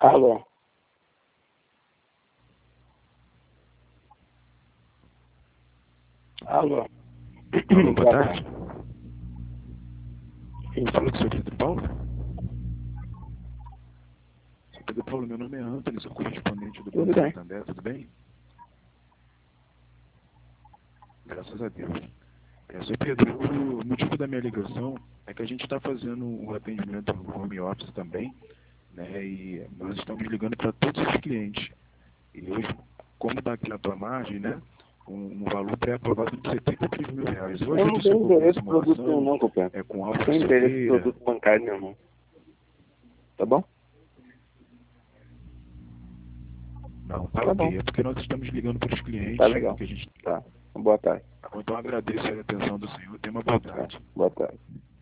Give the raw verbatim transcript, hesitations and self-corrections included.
Alô. Alô. Alô, boa tarde. Sim. Fala com o senhor Pedro Paulo? Senhor Pedro Paulo, meu nome é Antônio, sou correspondente do Tudo Banco bem. Santander, tudo bem? Graças a Deus. É, senhor Pedro, o motivo da minha ligação é que a gente está fazendo um atendimento no home office também, né? E nós estamos ligando para todos os clientes. E hoje, como está aqui na tua margem, né? Um, um valor pré-aprovado de setenta e três mil reais. Eu Hoje eu não disse tenho alguma interesse em produto nenhum, simulação, não, companheiro. é com Não Álvaro tenho interesse em Silveira. produto bancário nenhum, não. Tá bom? Não, tá Tá bom. ok. É porque nós estamos ligando para os Tá clientes legal. que a gente. Tá. Boa tarde. Então agradeço a atenção do senhor. Tenha uma boa Tá. tarde. Boa tarde.